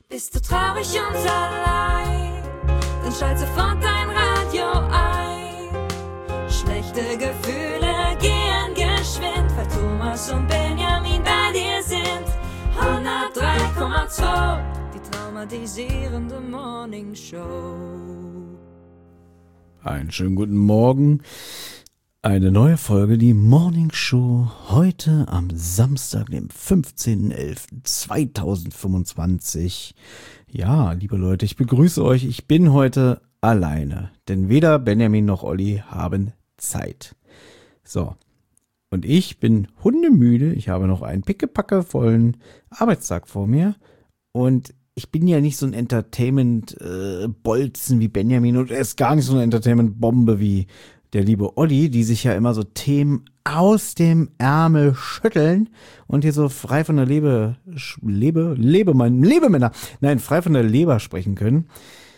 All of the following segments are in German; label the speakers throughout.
Speaker 1: Bist du traurig und allein? Dann schalt sofort dein Radio ein. Schlechte Gefühle gehen geschwind, weil Thomas und Benjamin bei dir sind. 103,2, die traumatisierende Morning Show.
Speaker 2: Einen schönen guten Morgen. Eine neue Folge, die Morning Show, heute am Samstag, dem 15.11.2025. Ja, liebe Leute, ich begrüße euch. Ich bin heute alleine, denn weder Benjamin noch Olli haben Zeit. So, und ich bin hundemüde. Ich habe noch einen pickepackevollen Arbeitstag vor mir und ich bin ja nicht so ein Entertainment-Bolzen wie Benjamin und er ist gar nicht so eine Entertainment-Bombe wie der liebe Olli, die sich ja immer so Themen aus dem Ärmel schütteln und hier so frei von der frei von der Leber sprechen können.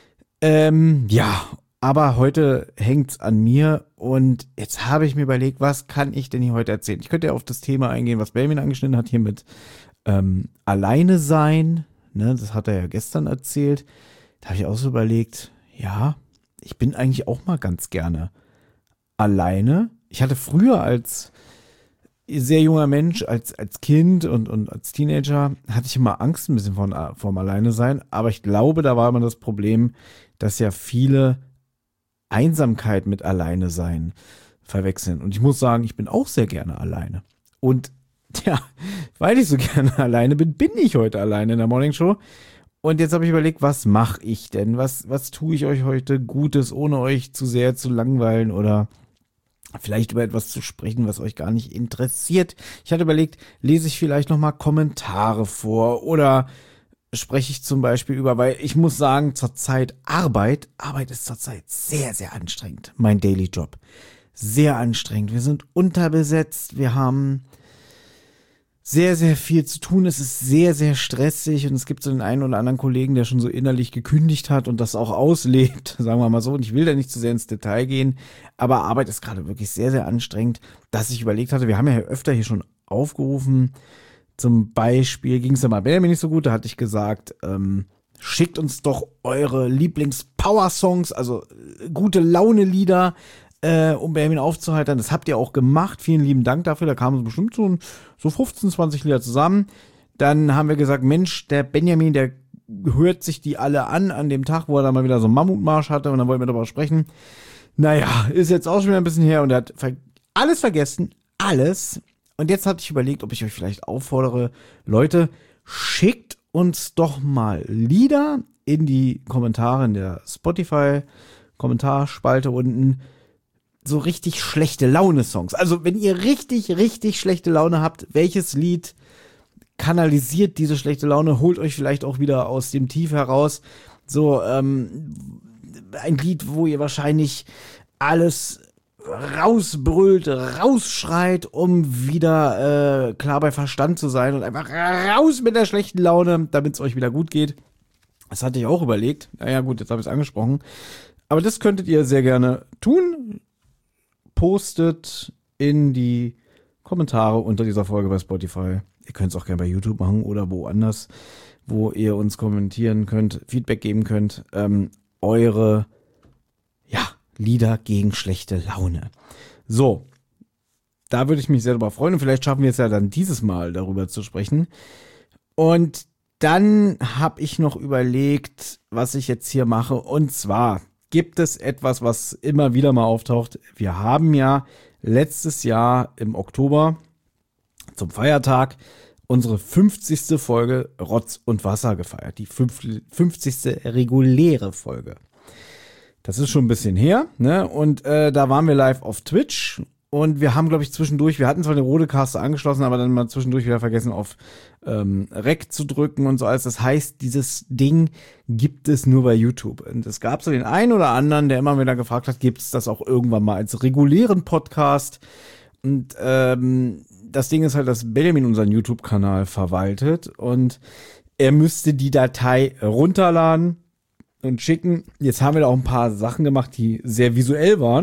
Speaker 2: Ja, aber heute hängt's an mir und jetzt habe ich mir überlegt, was kann ich denn hier heute erzählen? Ich könnte ja auf das Thema eingehen, was Benjamin angeschnitten hat, hier mit alleine sein, ne, das hat er ja gestern erzählt. Da habe ich auch so überlegt, ja, ich bin eigentlich auch mal ganz gerne alleine. Ich hatte früher als sehr junger Mensch, als Kind und als Teenager, hatte ich immer Angst ein bisschen vom Alleine sein. Aber ich glaube, da war immer das Problem, dass ja viele Einsamkeit mit Alleine sein verwechseln. Und ich muss sagen, ich bin auch sehr gerne alleine. Und ja, weil ich so gerne alleine bin ich heute alleine in der Morning Show. Und jetzt habe ich überlegt, was mache ich denn? Was tue ich euch heute Gutes, ohne euch zu sehr zu langweilen oder vielleicht über etwas zu sprechen, was euch gar nicht interessiert. Ich hatte überlegt, lese ich vielleicht nochmal Kommentare vor oder spreche ich zum Beispiel über, weil ich muss sagen, zurzeit Arbeit ist zurzeit sehr, sehr anstrengend. Mein Daily Job. Sehr anstrengend. Wir sind unterbesetzt, wir haben sehr, sehr viel zu tun. Es ist sehr, sehr stressig und es gibt so den einen oder anderen Kollegen, der schon so innerlich gekündigt hat und das auch auslebt, sagen wir mal so. Und ich will da nicht zu sehr ins Detail gehen, aber Arbeit ist gerade wirklich sehr, sehr anstrengend, dass ich überlegt hatte, wir haben ja öfter hier schon aufgerufen, zum Beispiel ging es ja mal Benjamin nicht so gut, da hatte ich gesagt, schickt uns doch eure Lieblings-Power-Songs, also gute Laune-Lieder, um Benjamin aufzuheitern. Das habt ihr auch gemacht. Vielen lieben Dank dafür. Da kamen bestimmt so 15, 20 Lieder zusammen. Dann haben wir gesagt, Mensch, der Benjamin, der hört sich die alle an dem Tag, wo er dann mal wieder so einen Mammutmarsch hatte und dann wollten wir darüber sprechen. Naja, ist jetzt auch schon wieder ein bisschen her und er hat alles vergessen. Alles. Und jetzt hatte ich überlegt, ob ich euch vielleicht auffordere, Leute, schickt uns doch mal Lieder in die Kommentare in der Spotify-Kommentarspalte unten. So richtig schlechte Laune-Songs. Also wenn ihr richtig, richtig schlechte Laune habt, welches Lied kanalisiert diese schlechte Laune, holt euch vielleicht auch wieder aus dem Tief heraus. So ein Lied, wo ihr wahrscheinlich alles rausbrüllt, rausschreit, um wieder klar bei Verstand zu sein und einfach raus mit der schlechten Laune, damit es euch wieder gut geht. Das hatte ich auch überlegt. Naja gut, jetzt habe ich es angesprochen. Aber das könntet ihr sehr gerne tun. Postet in die Kommentare unter dieser Folge bei Spotify. Ihr könnt es auch gerne bei YouTube machen oder woanders, wo ihr uns kommentieren könnt, Feedback geben könnt. Eure Lieder gegen schlechte Laune. So, da würde ich mich sehr darüber freuen und vielleicht schaffen wir es ja dann dieses Mal darüber zu sprechen. Und dann habe ich noch überlegt, was ich jetzt hier mache. Und zwar gibt es etwas, was immer wieder mal auftaucht. Wir haben ja letztes Jahr im Oktober zum Feiertag unsere 50. Folge Rotz und Wasser gefeiert. Die 50. reguläre Folge. Das ist schon ein bisschen her, ne? Und da waren wir live auf Twitch und wir haben, glaube ich, zwischendurch, wir hatten zwar den Rodecaster angeschlossen, aber dann mal zwischendurch wieder vergessen, auf Rec zu drücken und so alles. Das heißt, dieses Ding gibt es nur bei YouTube. Und es gab so den einen oder anderen, der immer wieder gefragt hat, gibt es das auch irgendwann mal als regulären Podcast? Und das Ding ist halt, dass Benjamin unseren YouTube-Kanal verwaltet und er müsste die Datei runterladen und schicken. Jetzt haben wir da auch ein paar Sachen gemacht, die sehr visuell waren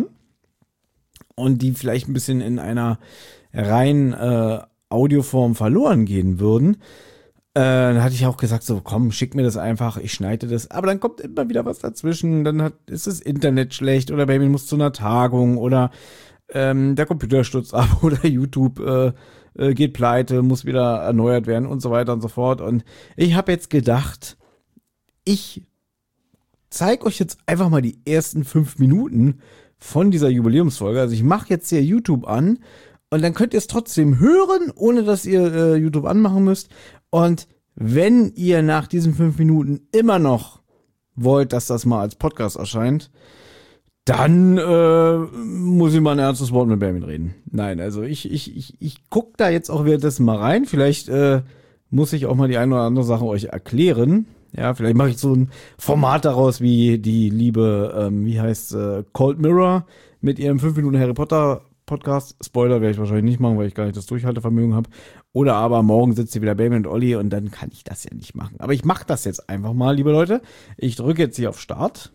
Speaker 2: und die vielleicht ein bisschen in einer reinen Audioform verloren gehen würden. Dann hatte ich auch gesagt, so komm, schick mir das einfach, ich schneide das. Aber dann kommt immer wieder was dazwischen. Dann ist das Internet schlecht oder Baby muss zu einer Tagung oder der Computer stürzt ab oder YouTube geht pleite, muss wieder erneuert werden und so weiter und so fort. Und ich habe jetzt gedacht, ich zeige euch jetzt einfach mal die ersten 5 Minuten von dieser Jubiläumsfolge. Also ich mache jetzt hier YouTube an und dann könnt ihr es trotzdem hören, ohne dass ihr YouTube anmachen müsst. Und wenn ihr nach diesen 5 Minuten immer noch wollt, dass das mal als Podcast erscheint, dann muss ich mal ein ernstes Wort mit Benjamin reden. Nein, also ich gucke da jetzt auch währenddessen mal rein. Vielleicht muss ich auch mal die eine oder andere Sache euch erklären. Ja, vielleicht mache ich so ein Format daraus wie die liebe, Cold Mirror mit ihrem 5 Minuten Harry Potter Podcast. Spoiler werde ich wahrscheinlich nicht machen, weil ich gar nicht das Durchhaltevermögen habe. Oder aber morgen sitzt hier wieder Benjamin und Olli und dann kann ich das ja nicht machen. Aber ich mache das jetzt einfach mal, liebe Leute. Ich drücke jetzt hier auf Start.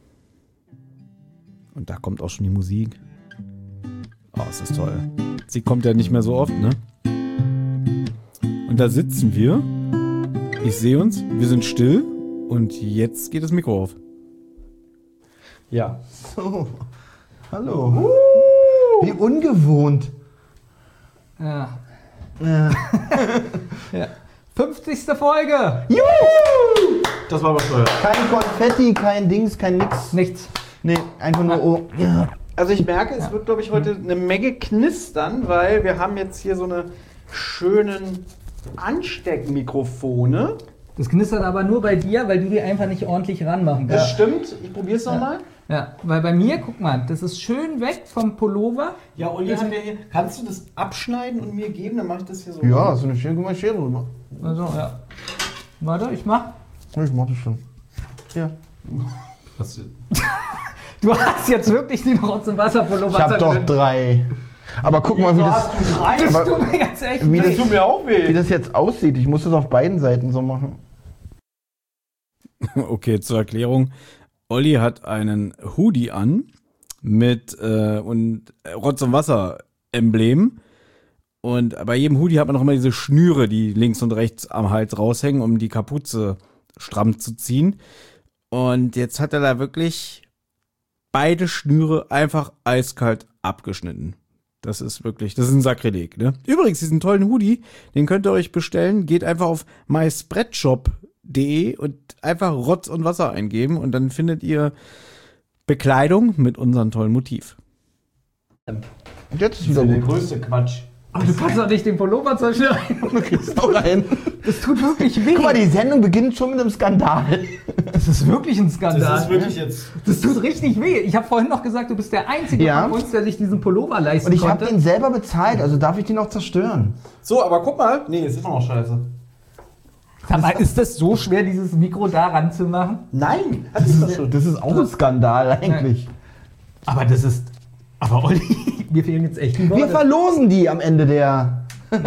Speaker 2: Und da kommt auch schon die Musik. Oh, es ist toll. Sie kommt ja nicht mehr so oft, ne? Und da sitzen wir. Ich sehe uns. Wir sind still. Und jetzt geht das Mikro auf.
Speaker 3: Ja. So. Hallo. Wie ungewohnt.
Speaker 4: Ja.
Speaker 3: Ja.
Speaker 4: Ja. 50. Folge.
Speaker 3: Juhu!
Speaker 2: Das war aber steuer.
Speaker 3: Kein Konfetti, kein Dings, kein nix.
Speaker 4: Nichts.
Speaker 3: Nee, einfach nur oh. Ja.
Speaker 2: Also ich merke, es wird, glaube ich, heute eine Menge knistern, weil wir haben jetzt hier so eine schönen Ansteckmikrofone.
Speaker 4: Das knistert aber nur bei dir, weil du die einfach nicht ordentlich ranmachen
Speaker 2: Das
Speaker 4: kannst.
Speaker 2: stimmt. Ich probiere es nochmal.
Speaker 4: Ja, weil bei mir, guck mal, das ist schön weg vom Pullover.
Speaker 2: Ja, Olli, kannst du das abschneiden und mir geben? Dann mache ich das hier so.
Speaker 3: Ja, so eine schöne, guck mal, Schere rüber.
Speaker 4: Also, ja. Warte, ich mach.
Speaker 3: Ich mach das schon. Ja.
Speaker 4: Du hast jetzt wirklich den Rotz- und Wasserpullover.
Speaker 3: Ich hab doch 3. Aber guck mal,
Speaker 4: Das tut mir jetzt echt
Speaker 3: wie,
Speaker 4: weh.
Speaker 3: das,
Speaker 2: mir auch weh.
Speaker 3: wie das jetzt aussieht. Ich muss das auf beiden Seiten so machen.
Speaker 2: Okay, zur Erklärung. Olli hat einen Hoodie an mit Rotz- und Wasser-Emblem. Und bei jedem Hoodie hat man noch immer diese Schnüre, die links und rechts am Hals raushängen, um die Kapuze stramm zu ziehen. Und jetzt hat er da wirklich beide Schnüre einfach eiskalt abgeschnitten. Das ist ein Sakrileg, ne? Übrigens, diesen tollen Hoodie, den könnt ihr euch bestellen. Geht einfach auf myspreadshop.de und einfach Rotz und Wasser eingeben und dann findet ihr Bekleidung mit unserem tollen Motiv.
Speaker 3: Jetzt ist wieder gut.
Speaker 2: größte Quatsch.
Speaker 4: Aber du kannst doch nicht den Pullover zerschneiden.
Speaker 3: Du kriegst auch rein.
Speaker 4: Das tut wirklich weh.
Speaker 3: Guck mal, die Sendung beginnt schon mit einem Skandal.
Speaker 4: Das ist wirklich ein Skandal.
Speaker 2: jetzt.
Speaker 4: Das tut richtig weh. Ich habe vorhin noch gesagt, du bist der Einzige
Speaker 3: Ja.
Speaker 4: von uns, der sich diesen Pullover leisten
Speaker 3: Und ich habe
Speaker 4: konnte.
Speaker 3: den selber bezahlt, also darf ich den auch zerstören.
Speaker 2: So, aber guck mal. Nee, es ist immer noch scheiße.
Speaker 4: Sag mal, ist das so schwer, dieses Mikro da ranzumachen?
Speaker 2: Nein!
Speaker 3: Das ist auch ein Skandal eigentlich.
Speaker 4: Aber das ist... Aber Olli, mir fehlen jetzt echt die Worte.
Speaker 3: Wir verlosen die am Ende der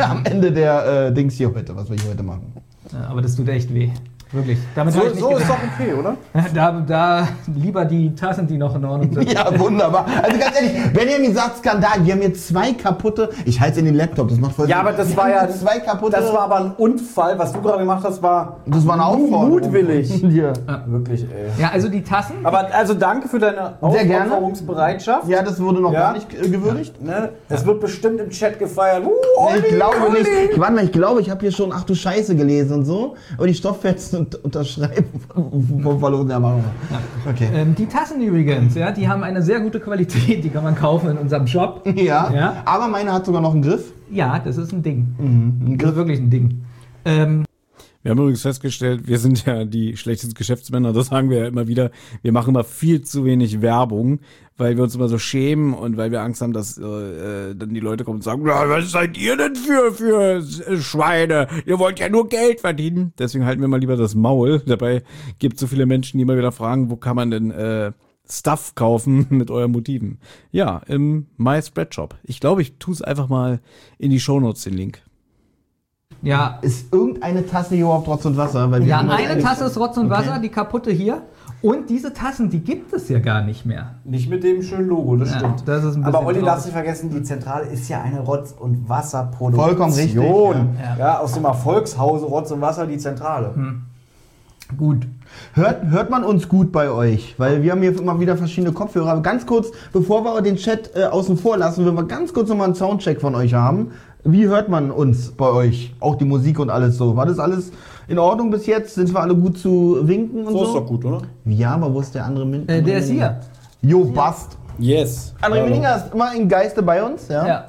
Speaker 3: Dings hier heute, was wir hier heute machen.
Speaker 4: Ja, aber das tut echt weh. Wirklich. Damit
Speaker 2: So,
Speaker 4: hab ich nicht
Speaker 2: so ist
Speaker 4: gedacht.
Speaker 2: doch okay, oder?
Speaker 4: Da lieber die Tassen, die noch in Ordnung sind.
Speaker 3: Ja, wunderbar. Also ganz ehrlich, Benjamin sagt Skandal, wir haben jetzt 2 kaputte. Ich halte es in den Laptop, das macht voll
Speaker 2: Ja,
Speaker 3: Sinn.
Speaker 2: aber das
Speaker 3: Wir
Speaker 2: war
Speaker 3: haben
Speaker 2: ja.
Speaker 3: jetzt 2 kaputte.
Speaker 2: Das war aber ein Unfall. Was du gerade gemacht hast, war.
Speaker 3: Das war eine Aufforderung.
Speaker 2: Mutwillig.
Speaker 3: Hier.
Speaker 2: Wirklich, ey.
Speaker 4: Ja, also die Tassen.
Speaker 2: Aber also danke für deine
Speaker 3: Sehr gerne.
Speaker 2: Aufopferungsbereitschaft.
Speaker 3: Ja, das wurde noch
Speaker 2: Ja.
Speaker 3: gar nicht gewürdigt.
Speaker 2: Ne? Es wird bestimmt im Chat gefeiert.
Speaker 3: Ich glaube nicht. Warte mal, ich glaube, ich habe hier schon Ach du Scheiße gelesen und so. Aber die Stofffetzen unterschreiben vom Verlosen der Meinung. Okay.
Speaker 4: Die Tassen übrigens, ja, die haben eine sehr gute Qualität. Die kann man kaufen in unserem Shop.
Speaker 3: Ja,
Speaker 4: Ja.
Speaker 3: aber meine hat sogar noch einen Griff.
Speaker 4: Ja, das ist ein Ding.
Speaker 3: Ein
Speaker 4: Das ist wirklich ein Ding.
Speaker 2: Wir haben übrigens festgestellt, wir sind ja die schlechtesten Geschäftsmänner, das sagen wir ja immer wieder. Wir machen immer viel zu wenig Werbung, weil wir uns immer so schämen und weil wir Angst haben, dass dann die Leute kommen und sagen, ja, was seid ihr denn für Schweine? Ihr wollt ja nur Geld verdienen. Deswegen halten wir mal lieber das Maul. Dabei gibt es so viele Menschen, die immer wieder fragen, wo kann man denn Stuff kaufen mit euren Motiven? Ja, im My Spread Shop. Ich glaube, ich tue es einfach mal in die Shownotes, den Link.
Speaker 4: Ja,
Speaker 3: Ist irgendeine Tasse hier überhaupt Rotz und Wasser? Weil wir
Speaker 4: ja,
Speaker 3: haben uns
Speaker 4: eine
Speaker 3: eigentlich-
Speaker 4: Tasse ist Rotz und Wasser,
Speaker 3: Okay.
Speaker 4: die kaputte hier. Und diese Tassen, die gibt es ja gar nicht mehr.
Speaker 5: Nicht mit dem schönen Logo, das
Speaker 4: Ja,
Speaker 5: stimmt.
Speaker 4: das ist ein bisschen
Speaker 5: Aber Olli,
Speaker 4: traurig.
Speaker 5: darfst nicht vergessen, die Zentrale ist ja eine Rotz- und Wasserproduktion.
Speaker 3: Vollkommen richtig,
Speaker 5: Ja. Aus dem Erfolgshause Rotz und Wasser die Zentrale.
Speaker 4: Gut.
Speaker 3: Hört man uns gut bei euch? Weil wir haben hier immer wieder verschiedene Kopfhörer. Aber ganz kurz, bevor wir den Chat außen vor lassen, will wir ganz kurz nochmal einen Soundcheck von euch haben. Wie hört man uns bei euch? Auch die Musik und alles so. War das alles in Ordnung bis jetzt? Sind wir alle gut zu winken und so?
Speaker 5: So ist doch gut, oder?
Speaker 3: Ja, aber wo ist der andere
Speaker 4: Der ist hier.
Speaker 3: Jo, Bast.
Speaker 5: Yes.
Speaker 3: André Meninger ist immer im Geiste bei uns, ja?
Speaker 4: Ja.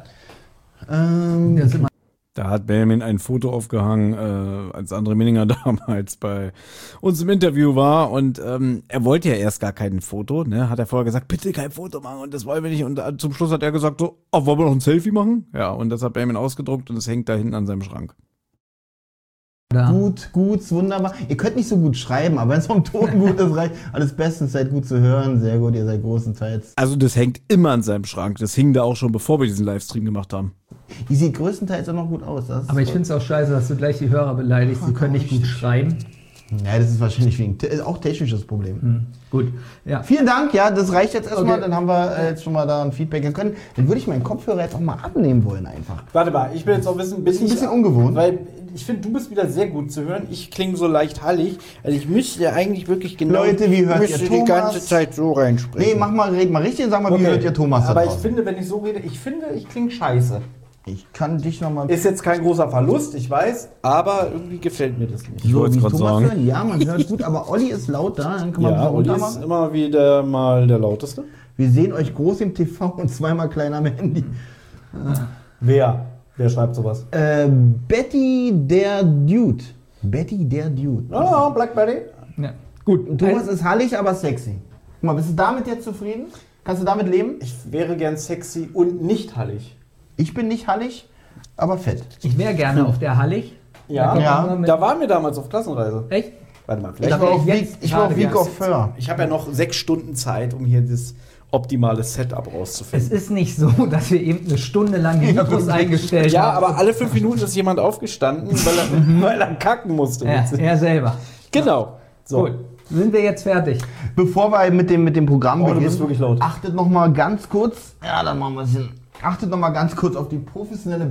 Speaker 4: Der ist immer
Speaker 2: Da hat Benjamin ein Foto aufgehangen, als André Minninger damals bei uns im Interview war. Und er wollte ja erst gar kein Foto, ne? Hat er vorher gesagt, bitte kein Foto machen und das wollen wir nicht. Und zum Schluss hat er gesagt, so, oh, wollen wir noch ein Selfie machen? Ja, und das hat Benjamin ausgedruckt und es hängt da hinten an seinem Schrank.
Speaker 4: da.
Speaker 3: Gut, wunderbar. Ihr könnt nicht so gut schreiben, aber wenn es vom Ton gut ist, reicht alles bestens. Seid gut zu hören, sehr gut, ihr seid großenteils.
Speaker 2: Also das hängt immer an seinem Schrank. Das hing da auch schon, bevor wir diesen Livestream gemacht haben.
Speaker 3: Die sieht größtenteils auch noch gut aus. Das ist
Speaker 4: Aber ich
Speaker 3: so-
Speaker 4: finde es auch scheiße, dass du gleich die Hörer beleidigst. Sie können nicht gut schreiben.
Speaker 3: Ja, das ist wahrscheinlich auch technisches Problem.
Speaker 4: Gut. Ja.
Speaker 3: Vielen Dank, ja, das reicht jetzt erstmal.
Speaker 4: Okay.
Speaker 3: Dann haben wir jetzt schon mal da ein Feedback können. Dann würde ich meinen Kopfhörer jetzt auch mal abnehmen wollen einfach.
Speaker 5: Warte mal, ich bin jetzt auch ein bisschen,
Speaker 3: Ist ein bisschen ungewohnt.
Speaker 5: Weil ich finde, du bist wieder sehr gut zu hören. Ich klinge so leicht hallig. Also ich müsste ja eigentlich wirklich genau...
Speaker 3: Leute, wie hört
Speaker 5: müsste
Speaker 3: ihr
Speaker 5: die
Speaker 3: Thomas?
Speaker 5: ganze Zeit so reinsprechen.
Speaker 3: Nee, red mal richtig und sag mal, wie hört ihr Thomas da
Speaker 5: Aber ich
Speaker 3: draußen?
Speaker 5: finde, wenn ich so rede, ich klinge scheiße.
Speaker 3: Ich kann dich nochmal...
Speaker 5: Ist jetzt kein großer Verlust, ich weiß, aber irgendwie gefällt mir das nicht.
Speaker 2: Ich wollte es gerade sagen.
Speaker 3: hören? Ja, man hört gut, aber Olli ist laut da. Dann kann man
Speaker 5: Ja,
Speaker 3: ein bisschen
Speaker 5: Olli
Speaker 3: runter
Speaker 5: ist
Speaker 3: machen.
Speaker 5: immer wieder mal der Lauteste.
Speaker 3: Wir sehen euch groß im TV und zweimal kleiner am Handy.
Speaker 5: Wer? Wer schreibt sowas?
Speaker 3: Betty der Dude. Betty der Dude.
Speaker 5: Oh, Blackberry.
Speaker 4: Ja. Gut.
Speaker 3: Thomas ist hallig, aber sexy. Guck mal, bist du damit jetzt zufrieden? Kannst du damit leben?
Speaker 5: Ich wäre gern sexy und nicht hallig.
Speaker 3: Ich bin nicht hallig, aber fett.
Speaker 4: Ich wäre gerne auf der Hallig.
Speaker 5: Ja,
Speaker 4: kommt
Speaker 3: Ja.
Speaker 4: man mal mit-
Speaker 5: Da waren wir damals auf Klassenreise.
Speaker 4: Echt?
Speaker 5: Warte mal,
Speaker 3: Ich
Speaker 5: vielleicht.
Speaker 3: war auf
Speaker 4: jetzt
Speaker 3: Ich war auf
Speaker 4: gerade
Speaker 3: Week of
Speaker 4: erst.
Speaker 3: Fur.
Speaker 5: Ich habe ja noch 6 Stunden Zeit, um hier das optimale Setup
Speaker 4: Es
Speaker 5: rauszufinden.
Speaker 4: ist nicht so, dass wir eben eine Stunde lang die Mikros eingestellt
Speaker 5: Ja,
Speaker 4: haben.
Speaker 5: aber alle 5 Minuten ist jemand aufgestanden, weil er kacken musste.
Speaker 4: Ja, er selber.
Speaker 5: Genau. So.
Speaker 4: Gut. Sind wir jetzt fertig?
Speaker 3: Bevor wir mit dem Programm
Speaker 5: Oh, du
Speaker 3: beginnen,
Speaker 5: bist wirklich laut.
Speaker 3: achtet noch mal ganz kurz, ja, dann machen wir es hin. Achtet noch mal ganz kurz auf die professionelle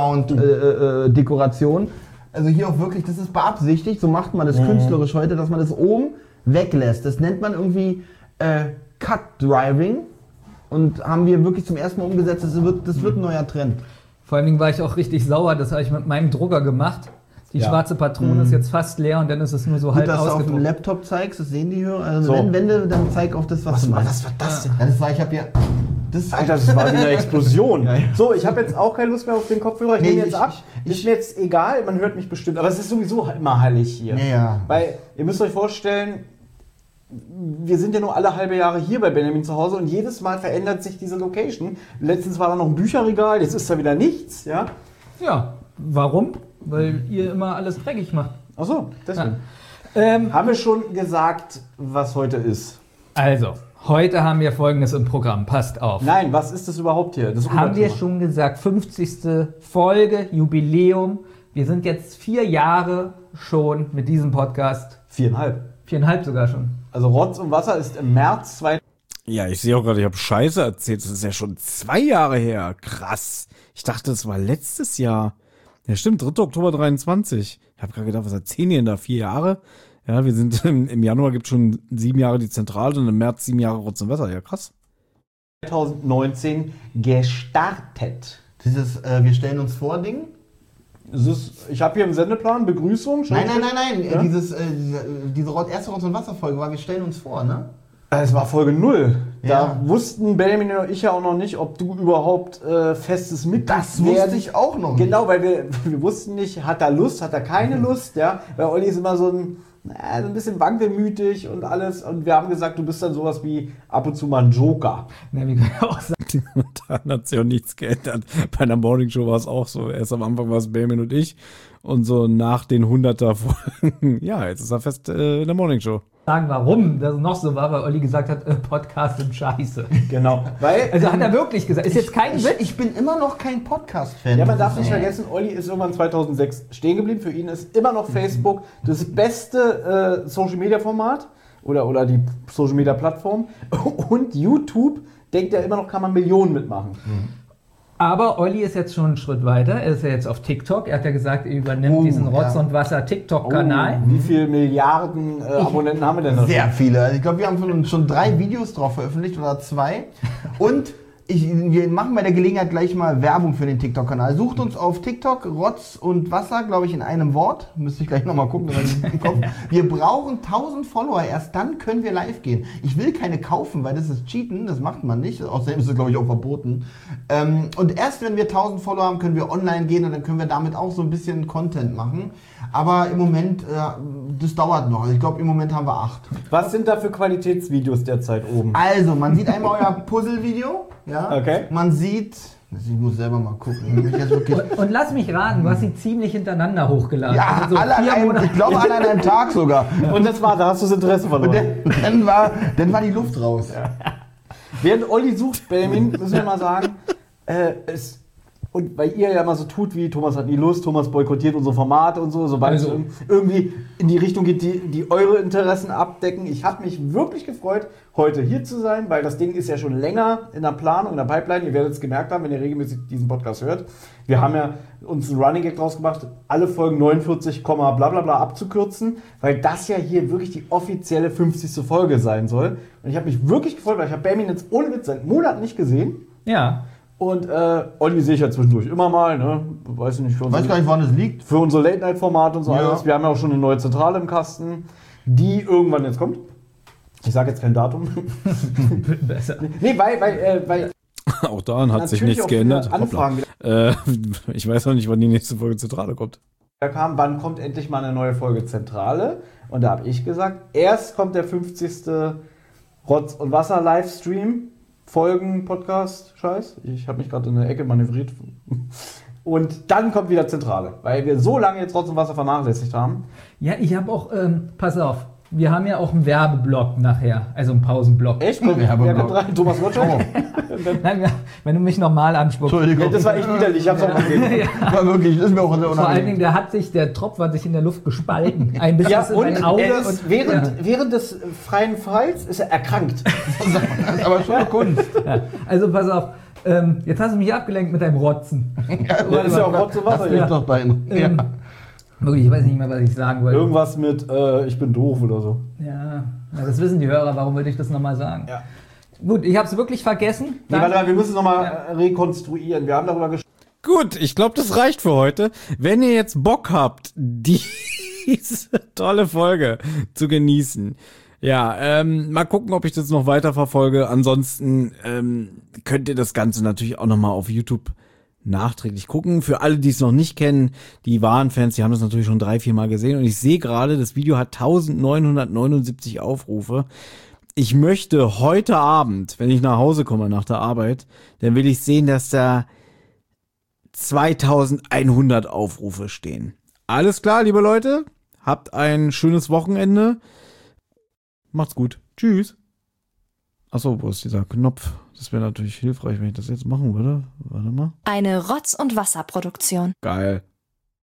Speaker 3: Background-Dekoration. Also hier auch wirklich, das ist beabsichtigt, so macht man das künstlerisch heute, dass man das oben weglässt. Das nennt man irgendwie Cut Driving und haben wir wirklich zum ersten Mal umgesetzt. Das wird ein neuer Trend.
Speaker 4: Vor allen Dingen war ich auch richtig sauer, das habe ich mit meinem Drucker gemacht. Die
Speaker 5: Ja.
Speaker 4: schwarze Patrone ist jetzt fast leer und dann ist es nur so
Speaker 3: Gut,
Speaker 4: halb
Speaker 3: dass du auf dem
Speaker 4: ausgedruckt.
Speaker 3: Laptop zeigst, das sehen die Hörer. Also
Speaker 5: So.
Speaker 3: wenn du, dann zeig auf das, was du meinst.
Speaker 5: Was war das denn?
Speaker 3: Ja, das war, ich habe ja... Das,
Speaker 5: Alter, das war wie eine Explosion.
Speaker 3: Ja, ja.
Speaker 5: So, ich habe jetzt auch keine Lust mehr auf den Kopfhörer. Ich
Speaker 3: Nee,
Speaker 5: nehme jetzt
Speaker 3: ich-
Speaker 5: ab. Ist mir jetzt egal, man hört mich bestimmt. Aber es ist sowieso immer hallig hier.
Speaker 3: Ja, ja.
Speaker 5: Weil, ihr müsst euch vorstellen, wir sind ja nur alle halbe Jahre hier bei Benjamin zu Hause und jedes Mal verändert sich diese Location. Letztens war da noch ein Bücherregal, jetzt ist da wieder nichts. Ja?
Speaker 4: Ja, warum? Weil ihr immer alles dreckig macht.
Speaker 5: Ach so, deswegen.
Speaker 4: Ja.
Speaker 5: Haben wir schon gesagt, was heute ist?
Speaker 4: Also, heute haben wir Folgendes im Programm. Passt auf.
Speaker 5: Nein, was ist das überhaupt hier? Das
Speaker 4: Haben wir
Speaker 5: Oberthema.
Speaker 4: schon gesagt, 50. Folge, Jubiläum. Wir sind jetzt 4 Jahre schon mit diesem Podcast.
Speaker 5: 4,5.
Speaker 4: 4,5 sogar schon.
Speaker 5: Also Rotz und Wasser ist im März 2000.
Speaker 2: Ja, ich sehe auch gerade, ich habe Scheiße erzählt. Das ist ja schon 2 Jahre her. Krass. Ich dachte, das war letztes Jahr. Ja, stimmt, 3. Oktober 23. Ich habe gerade gedacht, was erzählen die denn da? 4 Jahre? Ja, wir sind im Januar gibt schon 7 Jahre die Zentrale und im März 7 Jahre Rotz und Wasser. Ja, krass.
Speaker 5: 2019 gestartet.
Speaker 3: Dieses, wir stellen uns vor Ding.
Speaker 5: Ich habe hier im Sendeplan Begrüßung.
Speaker 3: Nein.
Speaker 5: Ja?
Speaker 3: Diese erste Rotz- und Wasserfolge war, wir stellen uns vor, ne?
Speaker 5: Es war Folge 0. Da
Speaker 3: Ja.
Speaker 5: wussten Benjamin und ich ja auch noch nicht, ob du überhaupt festes Mitglied
Speaker 3: Das wusste ich auch noch nicht.
Speaker 5: Genau, weil wir wussten nicht, hat er Lust, hat er keine Lust. Ja? Weil Olli ist immer so ein bisschen wankelmütig und alles. Und wir haben gesagt, du bist dann sowas wie ab und zu mal ein Joker.
Speaker 4: Na, wir können auch sagen,
Speaker 2: Da hat sich auch nichts geändert. Bei einer Morningshow war es auch so. Erst am Anfang war es Benjamin und ich. Und so nach den 100er Folgen, ja, jetzt ist er fest in der Morningshow.
Speaker 4: sagen, warum das noch so war, weil Olli gesagt hat, Podcasts sind scheiße.
Speaker 5: Genau. Weil,
Speaker 4: Also hat er wirklich gesagt. Ist jetzt kein Witz.
Speaker 3: Ich bin immer noch kein Podcast-Fan.
Speaker 5: ja, man darf nicht vergessen, Olli ist irgendwann 2006 stehen geblieben. Für ihn ist immer noch Facebook das beste Social-Media-Format oder die Social-Media-Plattform. Und YouTube denkt er immer noch, kann man Millionen mitmachen.
Speaker 4: Aber Olli ist jetzt schon einen Schritt weiter. Er ist ja jetzt auf TikTok. Er hat ja gesagt, er übernimmt diesen Rotz und Wasser TikTok-Kanal.
Speaker 5: Wie viele Milliarden Abonnenten haben wir denn da?
Speaker 3: Sehr viele. Also ich glaube, wir haben schon 3 Videos drauf veröffentlicht oder 2. Und wir machen bei der Gelegenheit gleich mal Werbung für den TikTok-Kanal. Sucht uns auf TikTok Rotz und Wasser, glaube ich, in einem Wort. Müsste ich gleich nochmal gucken. Im Kopf. Wir brauchen 1000 Follower. Erst dann können wir live gehen. Ich will keine kaufen, weil das ist Cheaten. Das macht man nicht. Außerdem ist es, glaube ich, auch verboten. Und erst wenn wir 1000 Follower haben, können wir online gehen und dann können wir damit auch so ein bisschen Content machen. Aber im Moment, das dauert noch. Also ich glaube, im Moment haben wir 8.
Speaker 5: Was sind da für Qualitätsvideos derzeit oben?
Speaker 3: Also, man sieht einmal euer Puzzle-Video. Ja?
Speaker 5: Okay.
Speaker 3: Man sieht, ich muss selber mal gucken. Ich jetzt wirklich,
Speaker 4: Und lass mich raten, du hast sie ziemlich hintereinander hochgeladen.
Speaker 3: ja,
Speaker 4: Also so
Speaker 3: alle an
Speaker 4: 4
Speaker 3: einem,
Speaker 4: Monate.
Speaker 3: ich glaube alle an einem Tag sogar.
Speaker 5: Und das war, da hast du das Interesse
Speaker 3: Und
Speaker 5: verloren.
Speaker 3: dann war die Luft raus.
Speaker 5: Während Olli sucht, Benjamin, müssen wir mal sagen, und weil ihr ja immer so tut, wie Thomas hat nie Lust, Thomas boykottiert unsere Formate und so, sobald es irgendwie in die Richtung geht, die eure Interessen abdecken. Ich habe mich wirklich gefreut, heute hier zu sein, weil das Ding ist ja schon länger in der Planung, in der Pipeline. Ihr werdet es gemerkt haben, wenn ihr regelmäßig diesen Podcast hört. Wir haben ja uns einen Running Gag draus gemacht, alle Folgen 49, bla bla bla abzukürzen, weil das ja hier wirklich die offizielle 50. Folge sein soll. Und ich habe mich wirklich gefreut, weil ich habe Benjamin jetzt ohne Witz seit Monaten nicht gesehen.
Speaker 4: Ja.
Speaker 5: Und Olli sehe ich ja zwischendurch immer mal, ne? Weiß ich nicht,
Speaker 3: Ich weiß gar nicht, woran es liegt.
Speaker 5: für unser Late-Night-Format und so
Speaker 3: Ja.
Speaker 5: alles. Wir haben ja auch schon eine neue Zentrale im Kasten, die irgendwann jetzt kommt. Ich sage jetzt kein Datum.
Speaker 4: Besser.
Speaker 5: Nee, weil
Speaker 2: Auch daran hat sich
Speaker 5: natürlich
Speaker 2: nichts
Speaker 5: auch viele
Speaker 2: geändert.
Speaker 5: Anfragen
Speaker 2: Ich weiß noch nicht, wann die nächste Folge Zentrale kommt.
Speaker 5: wieder kamen, wann kommt endlich mal eine neue Folge Zentrale? Und da habe ich gesagt, erst kommt der 50. Rotz- und Wasser-Livestream. Folgen, Podcast, Scheiß. Ich habe mich gerade in der Ecke manövriert. Und dann kommt wieder Zentrale, weil wir so lange jetzt Rotz und Wasser vernachlässigt haben.
Speaker 4: Ja, ich habe auch, pass auf, wir haben ja auch einen Werbeblock nachher, also einen Pausenblock.
Speaker 5: Echt? Wer kommt rein? Thomas Gottschalk?
Speaker 4: Nein, wenn du mich nochmal anspuckst.
Speaker 3: Entschuldigung.
Speaker 5: Ja, das war echt widerlich, ich hab's auch gesehen.
Speaker 3: War wirklich, das ist mir auch sehr
Speaker 4: Vor allen
Speaker 3: unangenehm.
Speaker 4: Dingen, der Tropf hat sich in der Luft gespalten. Ein bisschen
Speaker 5: Ja,
Speaker 4: in
Speaker 5: und
Speaker 4: mein Auge.
Speaker 5: er ist während des freien Falls ist er erkrankt.
Speaker 3: Das ist aber schon eine Kunst.
Speaker 4: Ja. Also pass auf, jetzt hast du mich abgelenkt mit deinem Rotzen.
Speaker 5: Das ist ja auch Rotz und Wasser.
Speaker 3: Das
Speaker 5: Ja.
Speaker 3: ist doch dein. Ja.
Speaker 4: Wirklich, ich weiß nicht mehr, was ich sagen wollte.
Speaker 5: Irgendwas mit ich bin doof oder so.
Speaker 4: Ja, das wissen die Hörer, warum würde ich das nochmal sagen?
Speaker 5: Ja.
Speaker 4: Gut, ich habe es wirklich vergessen.
Speaker 5: Nee, warte mal, wir müssen es nochmal rekonstruieren. Wir haben darüber gesprochen.
Speaker 2: Gut, ich glaube, das reicht für heute. Wenn ihr jetzt Bock habt, diese tolle Folge zu genießen, ja, mal gucken, ob ich das noch weiter verfolge. Ansonsten könnt ihr das Ganze natürlich auch nochmal auf YouTube nachträglich gucken. Für alle, die es noch nicht kennen, die wahren Fans, die haben das natürlich schon 3-4 Mal gesehen. Und ich sehe gerade, das Video hat 1979 Aufrufe. Ich möchte heute Abend, wenn ich nach Hause komme nach der Arbeit, dann will ich sehen, dass da 2100 Aufrufe stehen. Alles klar, liebe Leute. Habt ein schönes Wochenende. Macht's gut. Tschüss. Achso, wo ist dieser Knopf? Das wäre natürlich hilfreich, wenn ich das jetzt machen würde. Warte mal.
Speaker 1: Eine Rotz- und Wasserproduktion.
Speaker 2: Geil.